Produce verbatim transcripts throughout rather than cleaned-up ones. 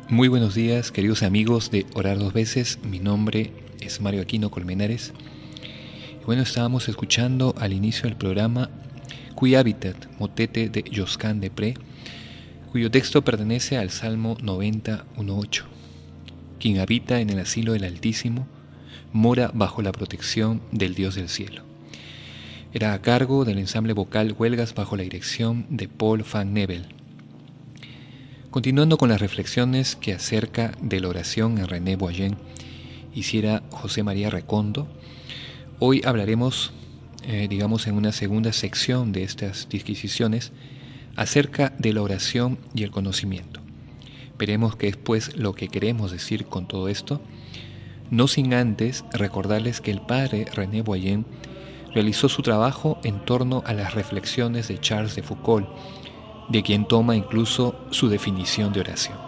Muy buenos días, queridos amigos de Orar Dos Veces. Mi nombre es Mario Aquino Colmenares. Y bueno, estábamos escuchando al inicio del programa Qui Habitat, motete de Josquin des Prez, cuyo texto pertenece al Salmo noventa, uno ocho. Quien habita en el asilo del Altísimo mora bajo la protección del Dios del cielo. Era a cargo del ensamble vocal Huelgas bajo la dirección de Paul van Nebel. Continuando con las reflexiones que acerca de la oración en René Boyen hiciera José María Recondo, hoy hablaremos, eh, digamos, en una segunda sección de estas disquisiciones acerca de la oración y el conocimiento. Veremos qué es pues lo que queremos decir con todo esto, no sin antes recordarles que el padre René Boyen realizó su trabajo en torno a las reflexiones de Charles de Foucault, de quien toma incluso su definición de oración.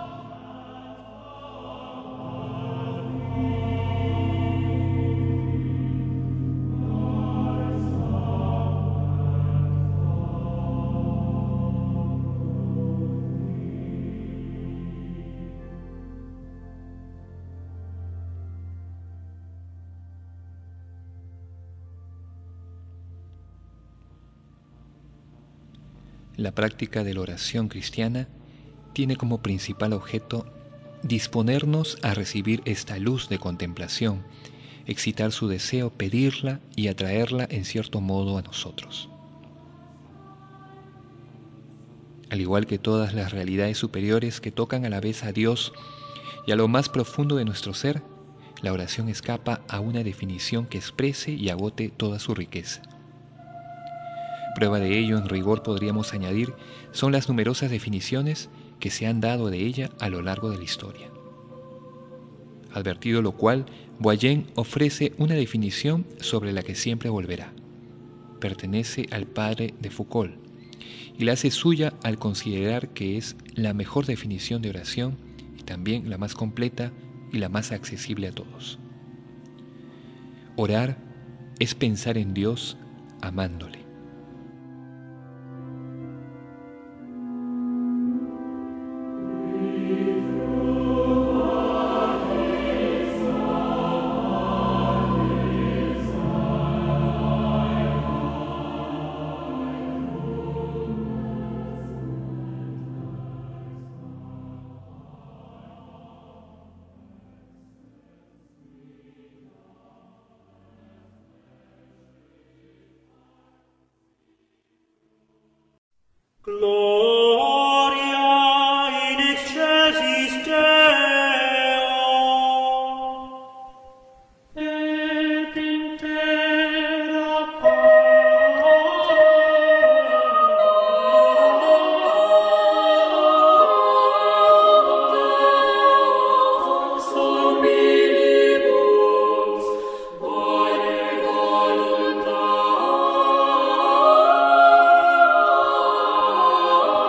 La práctica de la oración cristiana tiene como principal objeto disponernos a recibir esta luz de contemplación, excitar su deseo, pedirla y atraerla en cierto modo a nosotros. Al igual que todas las realidades superiores que tocan a la vez a Dios y a lo más profundo de nuestro ser, la oración escapa a una definición que exprese y agote toda su riqueza. Prueba de ello, en rigor podríamos añadir, son las numerosas definiciones que se han dado de ella a lo largo de la historia. Advertido lo cual, Boyen ofrece una definición sobre la que siempre volverá. Pertenece al padre de Foucault y la hace suya al considerar que es la mejor definición de oración y también la más completa y la más accesible a todos. Orar es pensar en Dios amándole. Gloria in excelsis Deo, et in terra pax omnibus bone voluntas.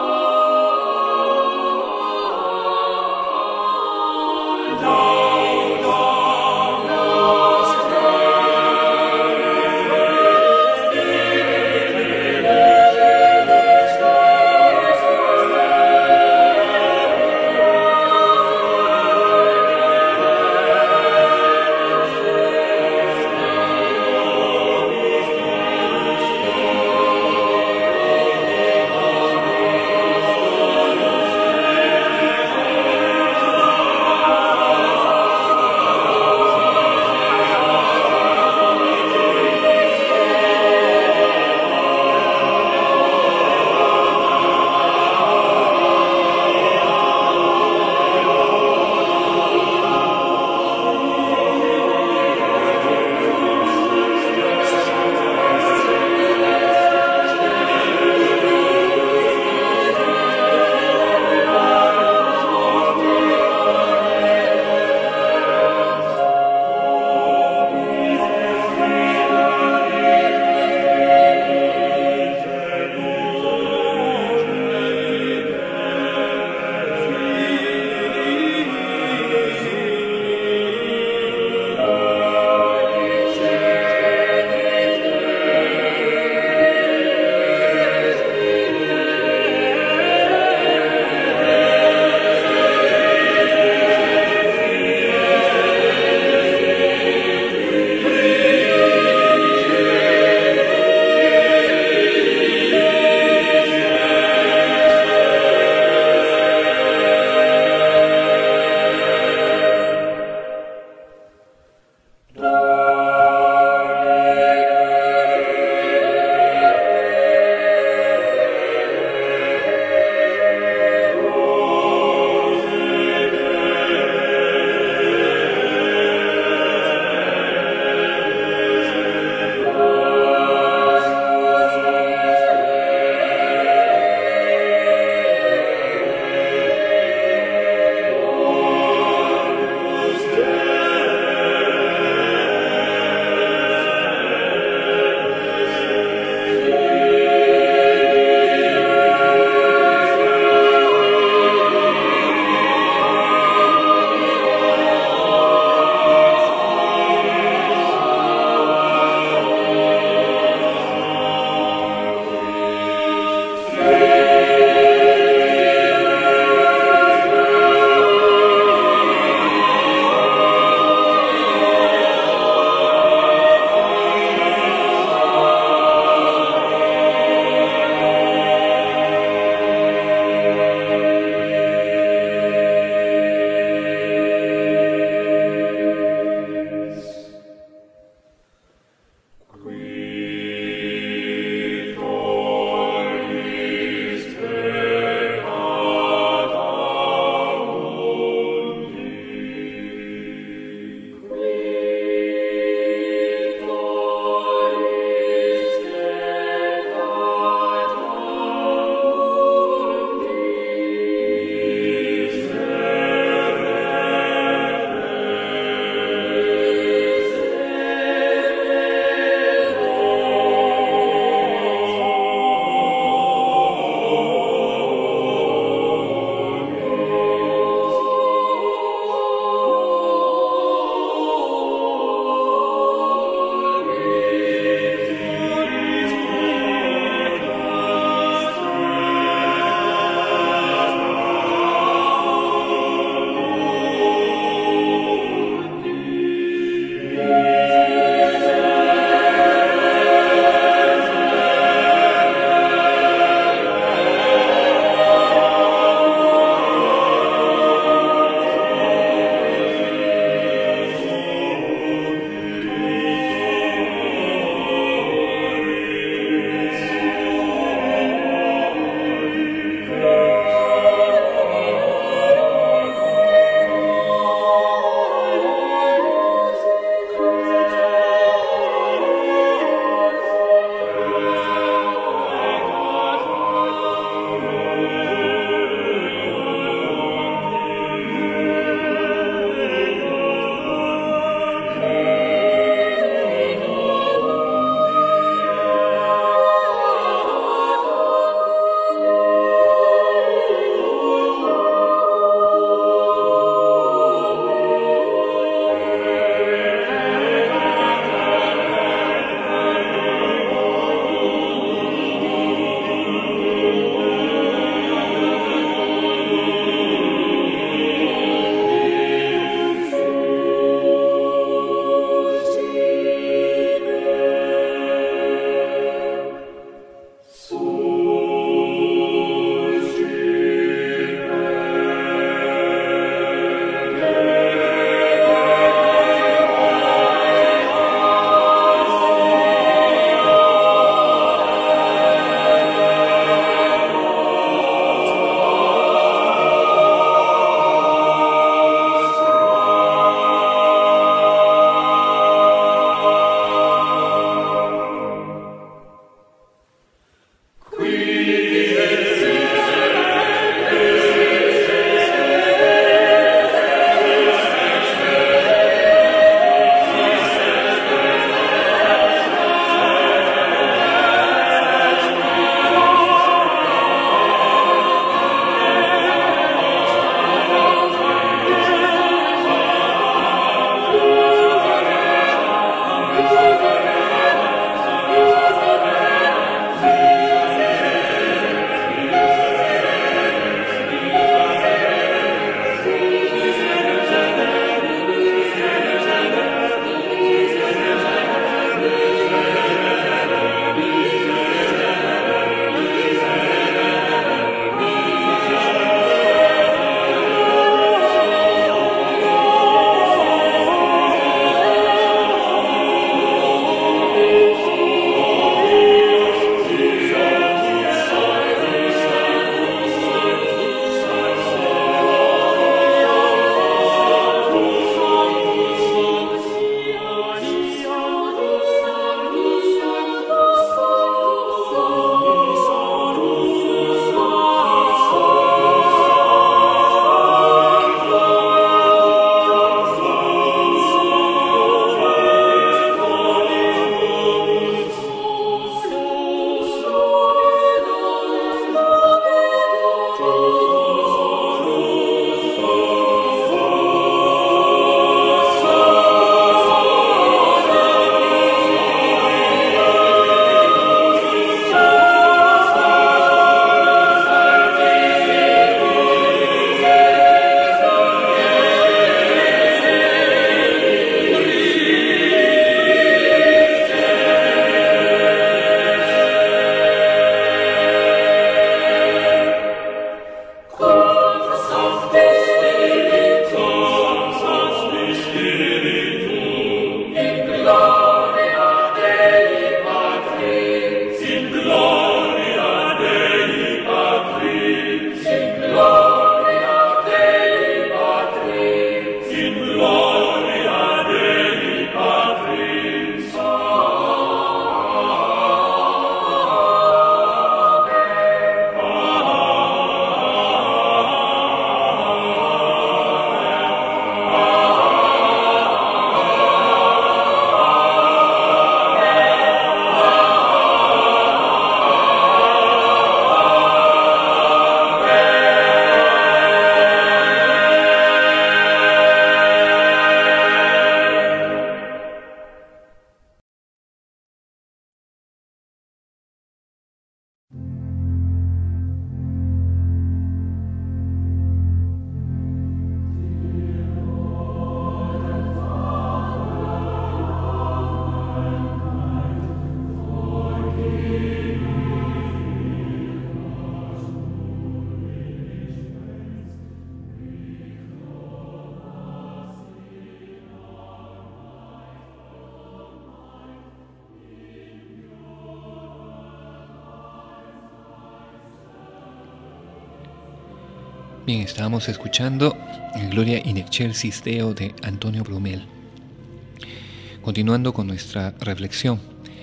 Bien, estábamos escuchando Gloria in excelsis Deo de Antonio Brumel. Continuando con nuestra reflexión.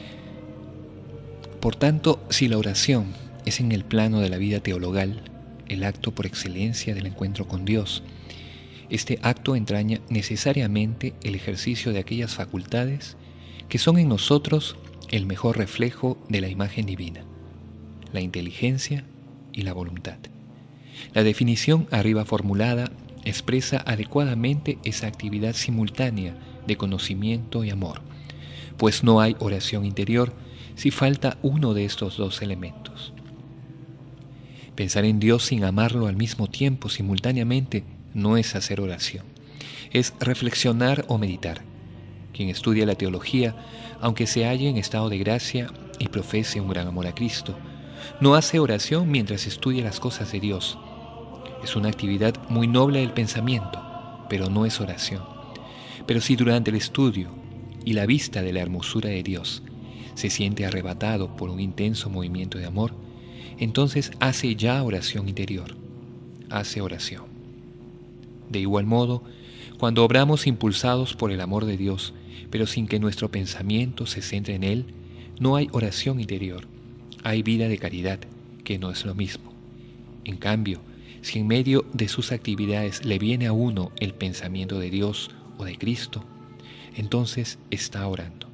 Por tanto, si la oración es en el plano de la vida teologal, el acto por excelencia del encuentro con Dios, este acto entraña necesariamente el ejercicio de aquellas facultades que son en nosotros el mejor reflejo de la imagen divina, la inteligencia y la voluntad. La definición arriba formulada expresa adecuadamente esa actividad simultánea de conocimiento y amor, pues no hay oración interior si falta uno de estos dos elementos. Pensar en Dios sin amarlo al mismo tiempo, simultáneamente, no es hacer oración, es reflexionar o meditar. Quien estudia la teología, aunque se halle en estado de gracia y profese un gran amor a Cristo, no hace oración mientras estudia las cosas de Dios. Es una actividad muy noble del pensamiento, pero no es oración. Pero si durante el estudio y la vista de la hermosura de Dios se siente arrebatado por un intenso movimiento de amor, entonces hace ya oración interior, hace oración. De igual modo, cuando obramos impulsados por el amor de Dios, pero sin que nuestro pensamiento se centre en Él, no hay oración interior, hay vida de caridad, que no es lo mismo. En cambio, si en medio de sus actividades le viene a uno el pensamiento de Dios o de Cristo, entonces está orando.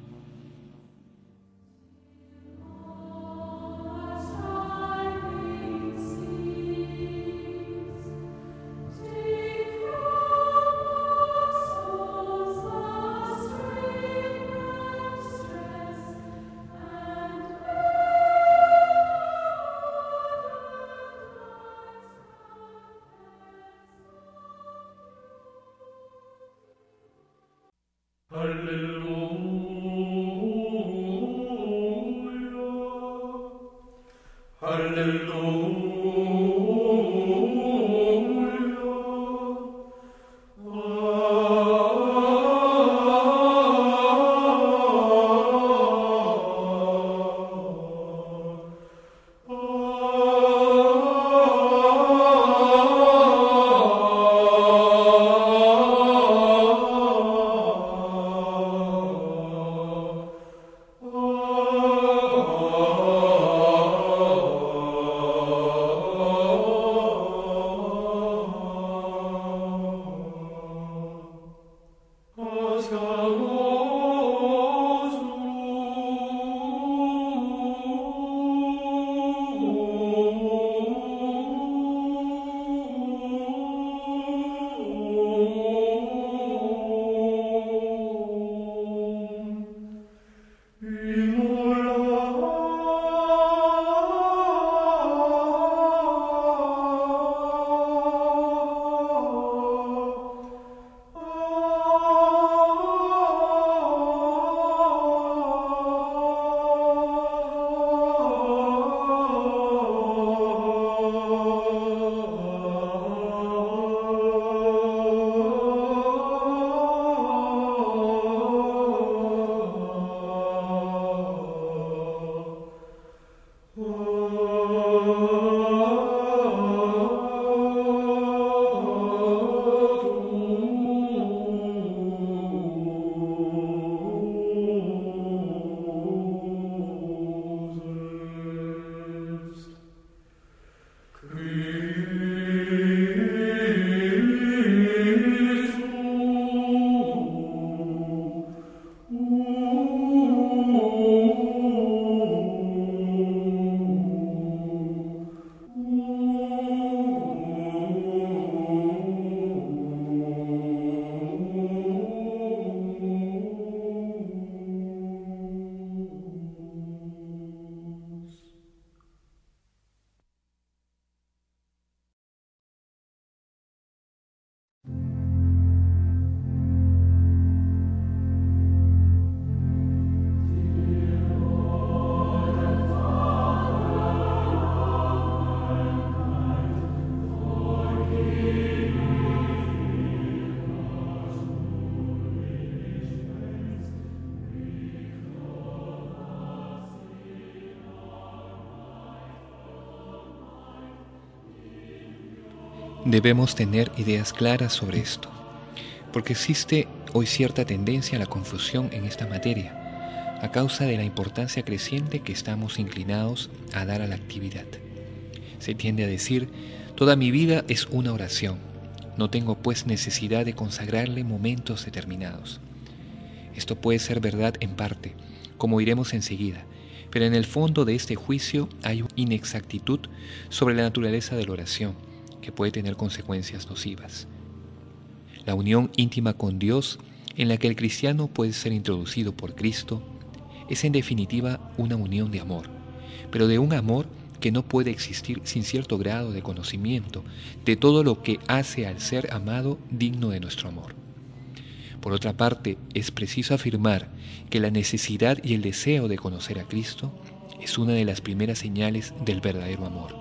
debemos tener ideas claras sobre esto, porque existe hoy cierta tendencia a la confusión en esta materia, a causa de la importancia creciente que estamos inclinados a dar a la actividad. Se tiende a decir, toda mi vida es una oración, no tengo pues necesidad de consagrarle momentos determinados. Esto puede ser verdad en parte, como iremos enseguida, pero en el fondo de este juicio hay una inexactitud sobre la naturaleza de la oración, que puede tener consecuencias nocivas. La unión íntima con Dios, en la que el cristiano puede ser introducido por Cristo, es en definitiva una unión de amor, pero de un amor que no puede existir sin cierto grado de conocimiento de todo lo que hace al ser amado digno de nuestro amor. Por otra parte, es preciso afirmar que la necesidad y el deseo de conocer a Cristo es una de las primeras señales del verdadero amor.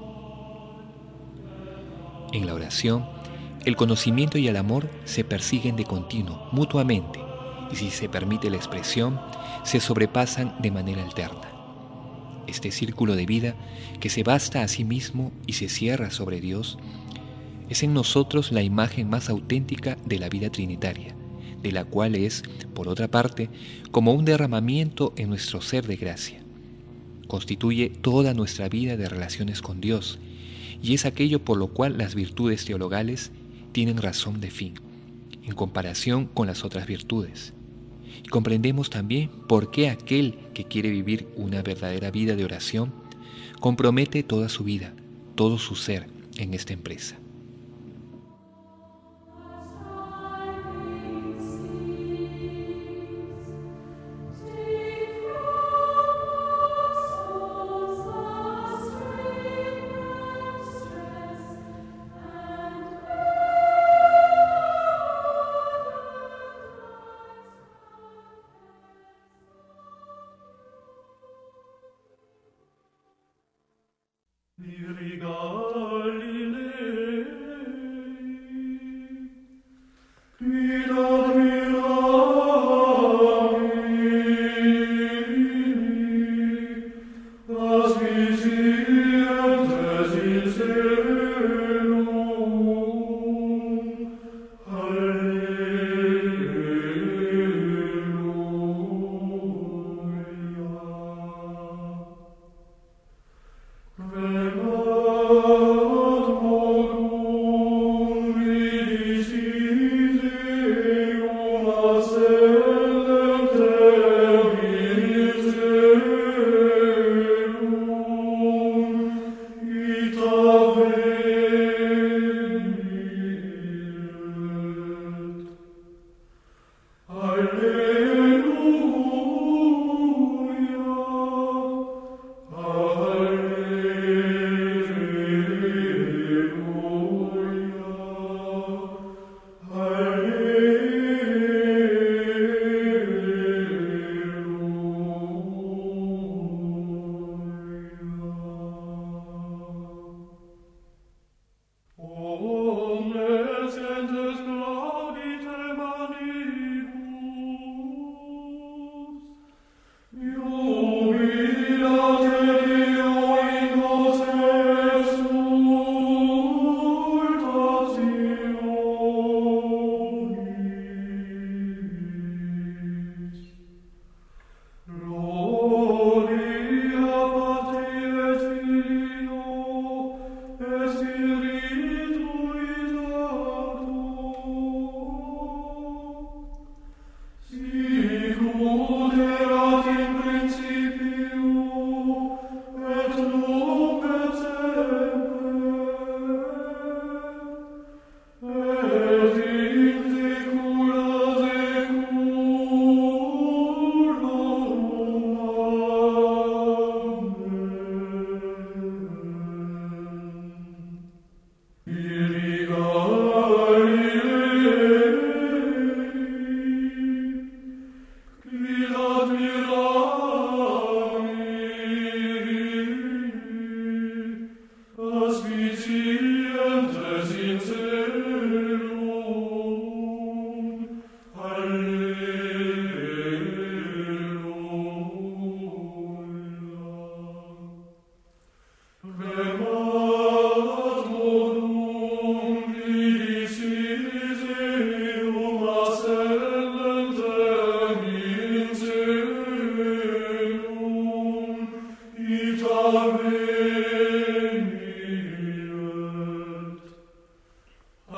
En la oración, el conocimiento y el amor se persiguen de continuo, mutuamente, y si se permite la expresión, se sobrepasan de manera alterna. Este círculo de vida, que se basta a sí mismo y se cierra sobre Dios, es en nosotros la imagen más auténtica de la vida trinitaria, de la cual es, por otra parte, como un derramamiento en nuestro ser de gracia. Constituye toda nuestra vida de relaciones con Dios, y es aquello por lo cual las virtudes teologales tienen razón de fin, en comparación con las otras virtudes. Y comprendemos también por qué aquel que quiere vivir una verdadera vida de oración compromete toda su vida, todo su ser en esta empresa.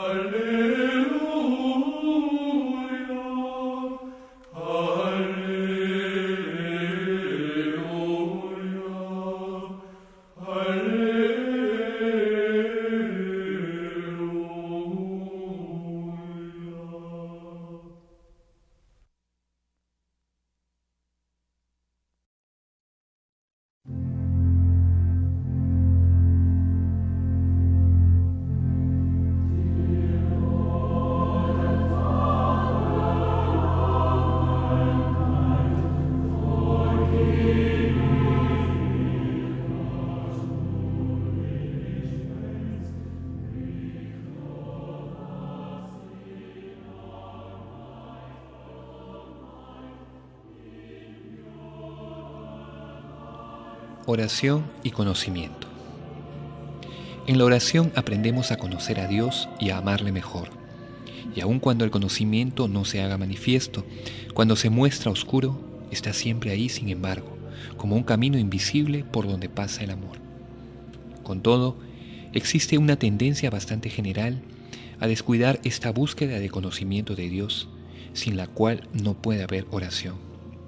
Oración y conocimiento. En la oración aprendemos a conocer a Dios y a amarle mejor. Y aun cuando el conocimiento no se haga manifiesto, cuando se muestra oscuro, está siempre ahí, sin embargo, como un camino invisible por donde pasa el amor. Con todo, existe una tendencia bastante general a descuidar esta búsqueda de conocimiento de Dios, sin la cual no puede haber oración.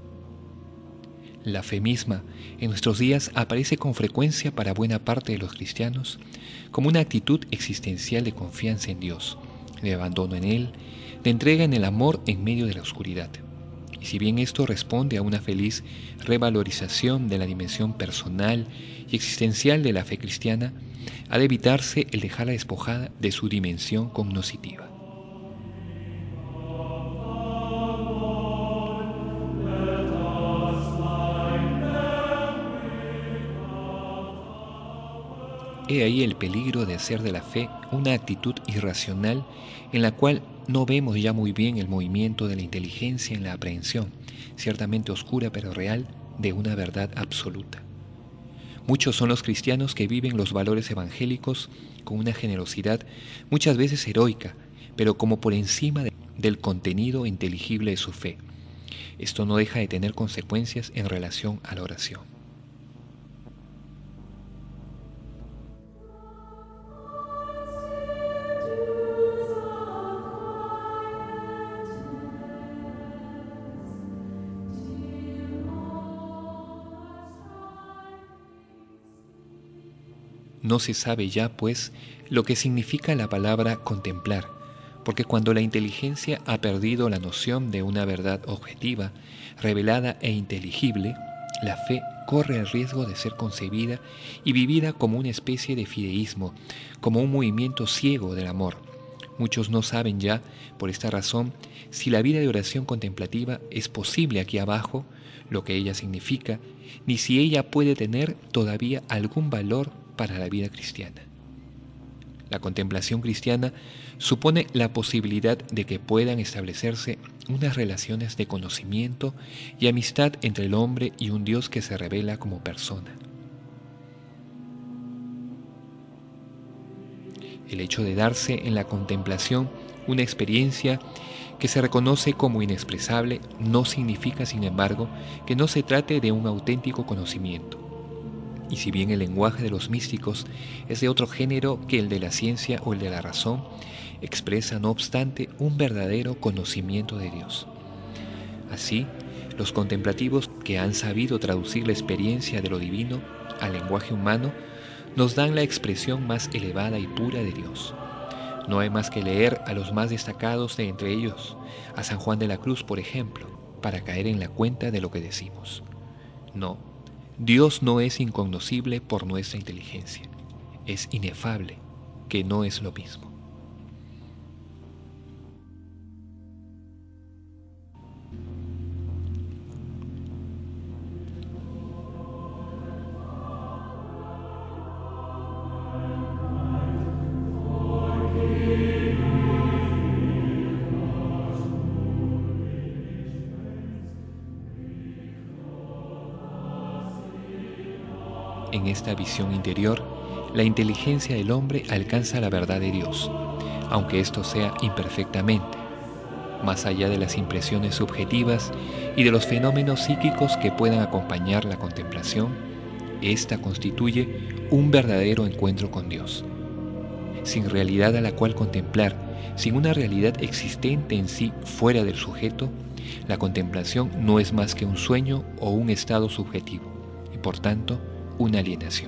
La fe misma en nuestros días aparece con frecuencia para buena parte de los cristianos como una actitud existencial de confianza en Dios, de abandono en Él, de entrega en el amor en medio de la oscuridad. Y si bien esto responde a una feliz revalorización de la dimensión personal y existencial de la fe cristiana, ha de evitarse el dejarla despojada de su dimensión cognoscitiva. He ahí el peligro de hacer de la fe una actitud irracional en la cual no vemos ya muy bien el movimiento de la inteligencia en la aprehensión, ciertamente oscura pero real, de una verdad absoluta. Muchos son los cristianos que viven los valores evangélicos con una generosidad muchas veces heroica, pero como por encima de, del contenido inteligible de su fe. Esto no deja de tener consecuencias en relación a la oración. No se sabe ya, pues, lo que significa la palabra contemplar, porque cuando la inteligencia ha perdido la noción de una verdad objetiva, revelada e inteligible, la fe corre el riesgo de ser concebida y vivida como una especie de fideísmo, como un movimiento ciego del amor. Muchos no saben ya, por esta razón, si la vida de oración contemplativa es posible aquí abajo, lo que ella significa, ni si ella puede tener todavía algún valor para la vida cristiana. La contemplación cristiana supone la posibilidad de que puedan establecerse unas relaciones de conocimiento y amistad entre el hombre y un Dios que se revela como persona. El hecho de darse en la contemplación una experiencia que se reconoce como inexpresable no significa, sin embargo, que no se trate de un auténtico conocimiento. Y si bien el lenguaje de los místicos es de otro género que el de la ciencia o el de la razón, expresa, no obstante, un verdadero conocimiento de Dios. Así, los contemplativos que han sabido traducir la experiencia de lo divino al lenguaje humano nos dan la expresión más elevada y pura de Dios. No hay más que leer a los más destacados de entre ellos, a San Juan de la Cruz, por ejemplo, para caer en la cuenta de lo que decimos. No. Dios no es incognoscible por nuestra inteligencia, es inefable, que no es lo mismo. En esta visión interior, la inteligencia del hombre alcanza la verdad de Dios, aunque esto sea imperfectamente, más allá de las impresiones subjetivas y de los fenómenos psíquicos que puedan acompañar la contemplación. Esta constituye un verdadero encuentro con Dios, sin realidad a la cual contemplar, Sin una realidad existente en sí fuera del sujeto, la contemplación no es más que un sueño o un estado subjetivo, y por tanto, una alienación.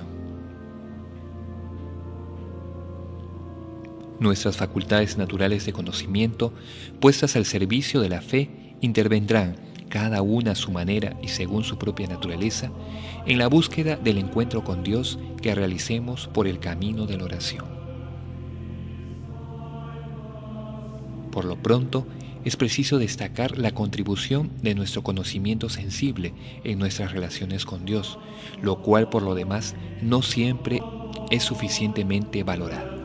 Nuestras facultades naturales de conocimiento, puestas al servicio de la fe, intervendrán, cada una a su manera y según su propia naturaleza, en la búsqueda del encuentro con Dios que realicemos por el camino de la oración. Por lo pronto, es preciso destacar la contribución de nuestro conocimiento sensible en nuestras relaciones con Dios, lo cual por lo demás no siempre es suficientemente valorado.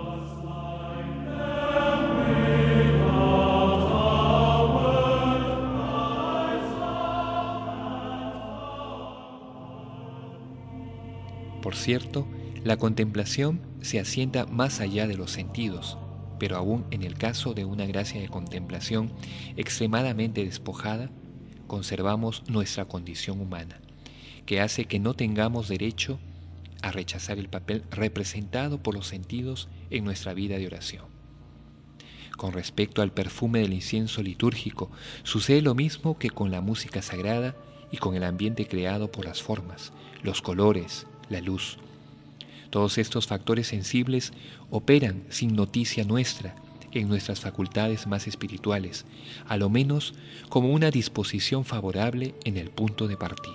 Por cierto, la contemplación se asienta más allá de los sentidos, pero aún en el caso de una gracia de contemplación extremadamente despojada, conservamos nuestra condición humana, que hace que no tengamos derecho a rechazar el papel representado por los sentidos en nuestra vida de oración. Con respecto al perfume del incienso litúrgico, sucede lo mismo que con la música sagrada y con el ambiente creado por las formas, los colores, la luz. Todos estos factores sensibles operan sin noticia nuestra en nuestras facultades más espirituales, a lo menos como una disposición favorable en el punto de partida.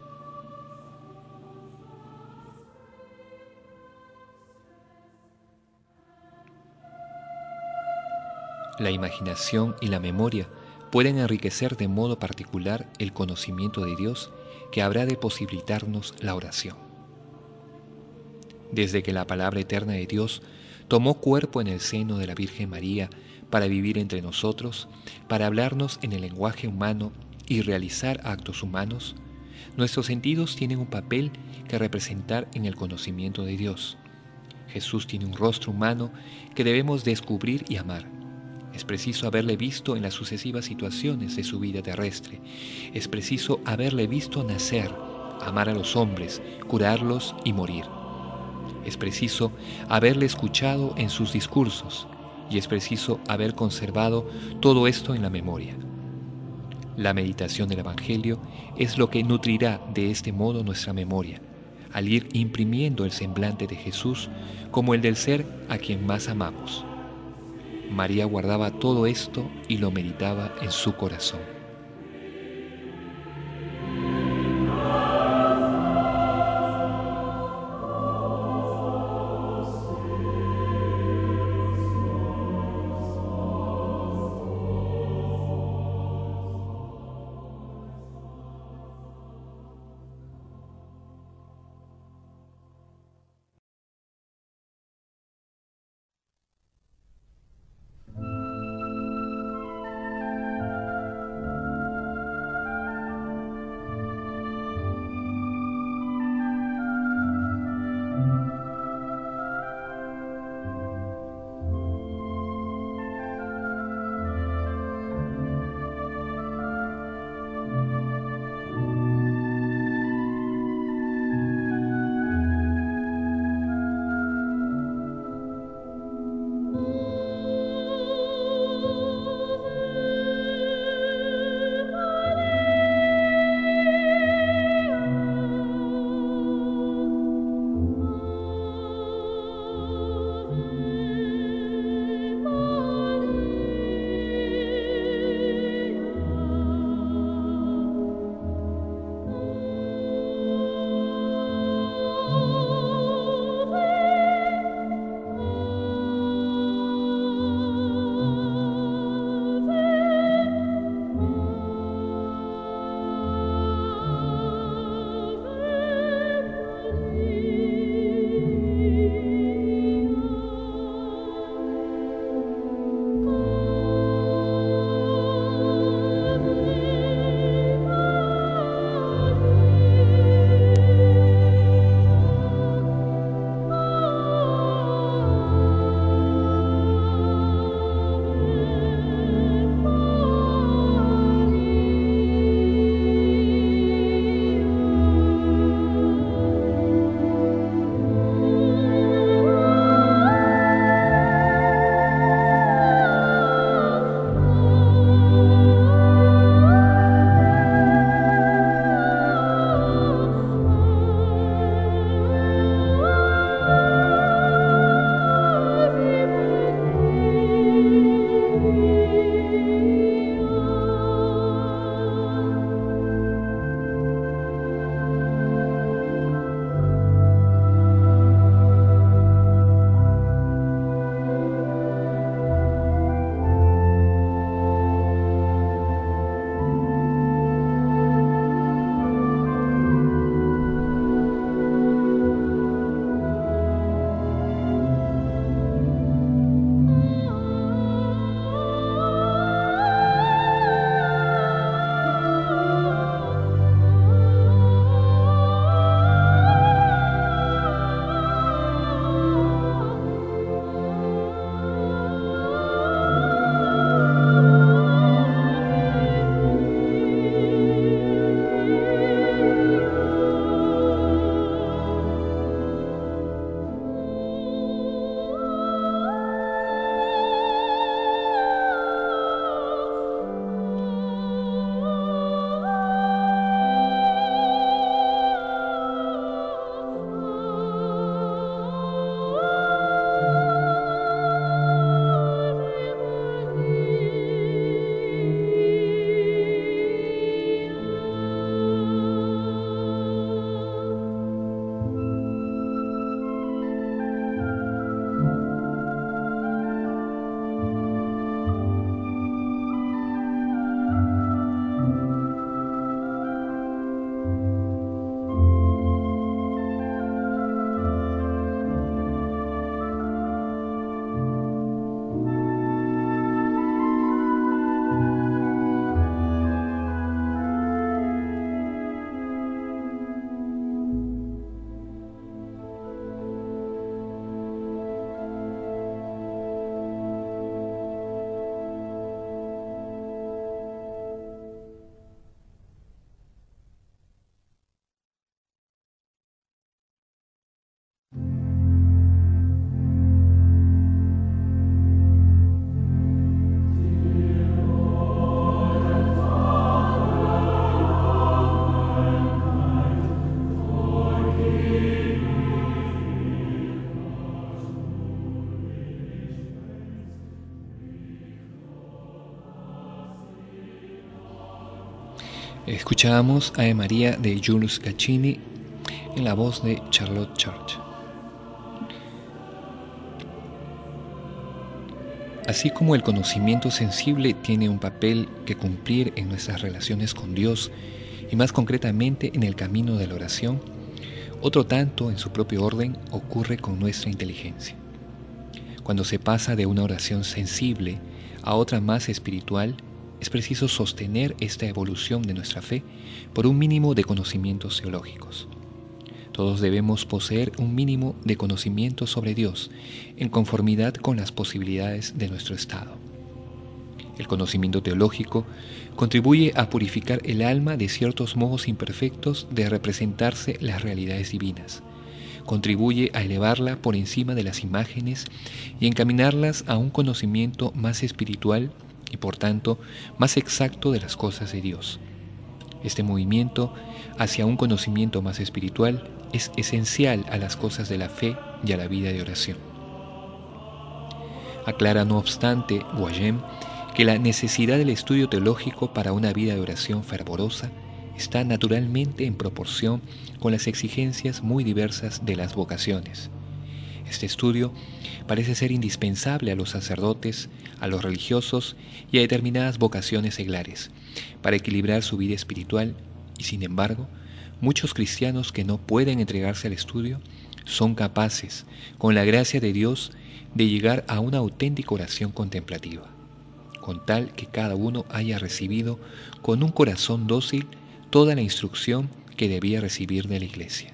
La imaginación y la memoria pueden enriquecer de modo particular el conocimiento de Dios que habrá de posibilitarnos la oración. Desde que la palabra eterna de Dios tomó cuerpo en el seno de la Virgen María para vivir entre nosotros, para hablarnos en el lenguaje humano y realizar actos humanos, nuestros sentidos tienen un papel que representar en el conocimiento de Dios. Jesús tiene un rostro humano que debemos descubrir y amar. Es preciso haberle visto en las sucesivas situaciones de su vida terrestre. Es preciso haberle visto nacer, amar a los hombres, curarlos y morir. Es preciso haberle escuchado en sus discursos y es preciso haber conservado todo esto en la memoria. La meditación del Evangelio es lo que nutrirá de este modo nuestra memoria, al ir imprimiendo el semblante de Jesús como el del ser a quien más amamos. María guardaba todo esto y lo meditaba en su corazón. Escuchábamos Ave María de Jules Caccini en la voz de Charlotte Church. Así como el conocimiento sensible tiene un papel que cumplir en nuestras relaciones con Dios y más concretamente en el camino de la oración, otro tanto en su propio orden ocurre con nuestra inteligencia. Cuando se pasa de una oración sensible a otra más espiritual, es preciso sostener esta evolución de nuestra fe por un mínimo de conocimientos teológicos. Todos debemos poseer un mínimo de conocimiento sobre Dios en conformidad con las posibilidades de nuestro estado. El conocimiento teológico contribuye a purificar el alma de ciertos modos imperfectos de representarse las realidades divinas. Contribuye a elevarla por encima de las imágenes y encaminarlas a un conocimiento más espiritual y por tanto más exacto de las cosas de Dios. Este movimiento hacia un conocimiento más espiritual es esencial a las cosas de la fe y a la vida de oración. Aclara, no obstante, Boyen, que la necesidad del estudio teológico para una vida de oración fervorosa está naturalmente en proporción con las exigencias muy diversas de las vocaciones. Este estudio parece ser indispensable a los sacerdotes, a los religiosos y a determinadas vocaciones seglares, para equilibrar su vida espiritual, y sin embargo, muchos cristianos que no pueden entregarse al estudio son capaces, con la gracia de Dios, de llegar a una auténtica oración contemplativa, con tal que cada uno haya recibido con un corazón dócil toda la instrucción que debía recibir de la Iglesia.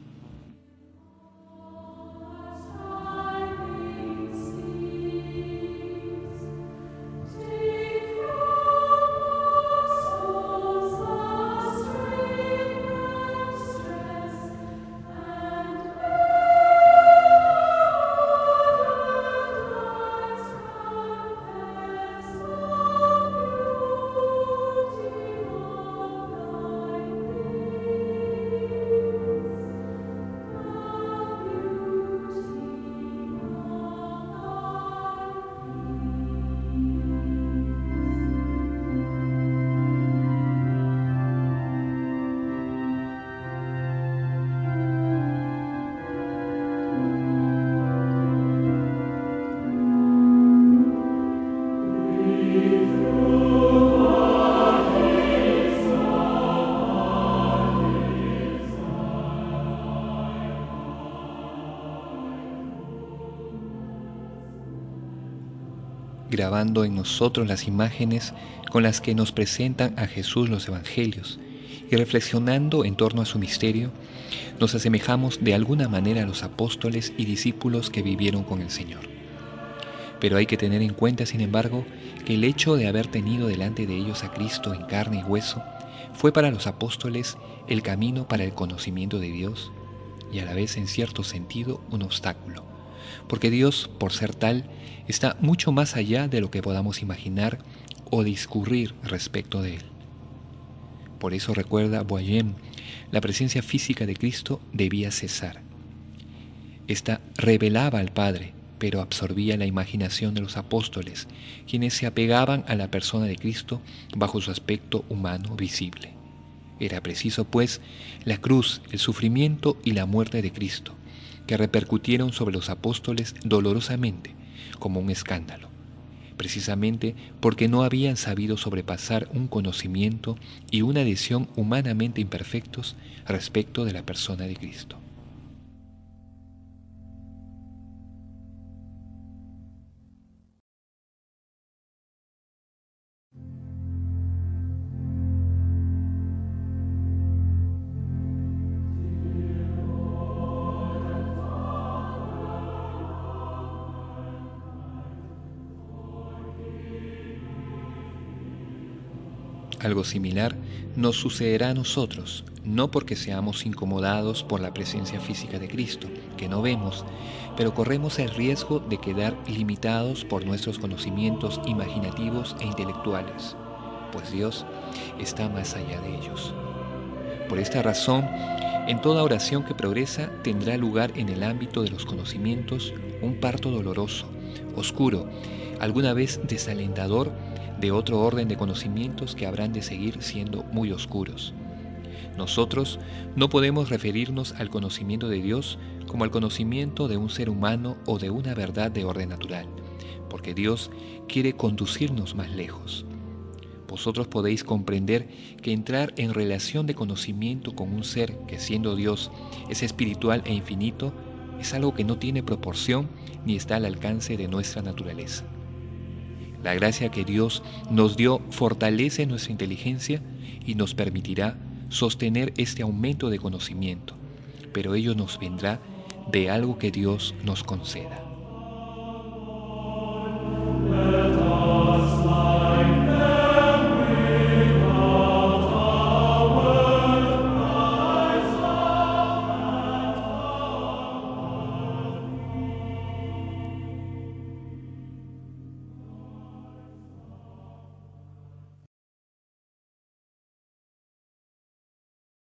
Grabando en nosotros las imágenes con las que nos presentan a Jesús los Evangelios y reflexionando en torno a su misterio, nos asemejamos de alguna manera a los apóstoles y discípulos que vivieron con el Señor. Pero hay que tener en cuenta, sin embargo, que el hecho de haber tenido delante de ellos a Cristo en carne y hueso fue para los apóstoles el camino para el conocimiento de Dios y a la vez, en cierto sentido, un obstáculo, porque Dios, por ser tal, está mucho más allá de lo que podamos imaginar o discurrir respecto de Él. Por eso, recuerda Boyen, la presencia física de Cristo debía cesar. Esta revelaba al Padre, pero absorbía la imaginación de los apóstoles, quienes se apegaban a la persona de Cristo bajo su aspecto humano visible. Era preciso, pues, la cruz, el sufrimiento y la muerte de Cristo, que repercutieron sobre los apóstoles dolorosamente, como un escándalo, precisamente porque no habían sabido sobrepasar un conocimiento y una adhesión humanamente imperfectos respecto de la persona de Cristo. Algo similar nos sucederá a nosotros, no porque seamos incomodados por la presencia física de Cristo, que no vemos, pero corremos el riesgo de quedar limitados por nuestros conocimientos imaginativos e intelectuales, pues Dios está más allá de ellos. Por esta razón, en toda oración que progresa tendrá lugar en el ámbito de los conocimientos un parto doloroso, oscuro, alguna vez desalentador, de otro orden de conocimientos que habrán de seguir siendo muy oscuros. Nosotros no podemos referirnos al conocimiento de Dios como al conocimiento de un ser humano o de una verdad de orden natural, porque Dios quiere conducirnos más lejos. Vosotros podéis comprender que entrar en relación de conocimiento con un ser que, siendo Dios, es espiritual e infinito, es algo que no tiene proporción ni está al alcance de nuestra naturaleza. La gracia que Dios nos dio fortalece nuestra inteligencia y nos permitirá sostener este aumento de conocimiento, pero ello nos vendrá de algo que Dios nos conceda.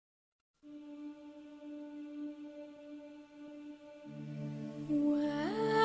When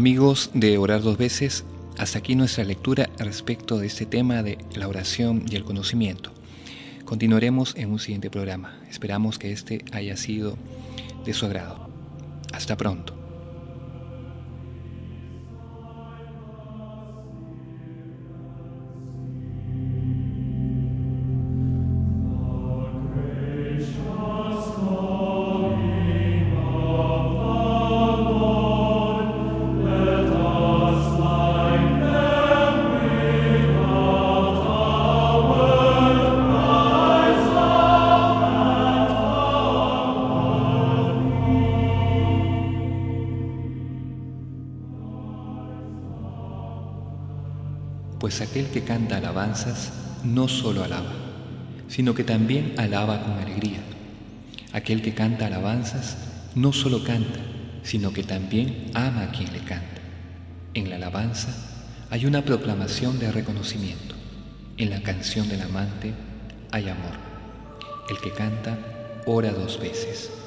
Amigos de Orar Dos Veces, hasta aquí nuestra lectura respecto de este tema de la oración y el conocimiento. Continuaremos en un siguiente programa. Esperamos que este haya sido de su agrado. Hasta pronto. Pues aquel que canta alabanzas no solo alaba, sino que también alaba con alegría. Aquel que canta alabanzas no solo canta, sino que también ama a quien le canta. En la alabanza hay una proclamación de reconocimiento. En la canción del amante hay amor. El que canta ora dos veces.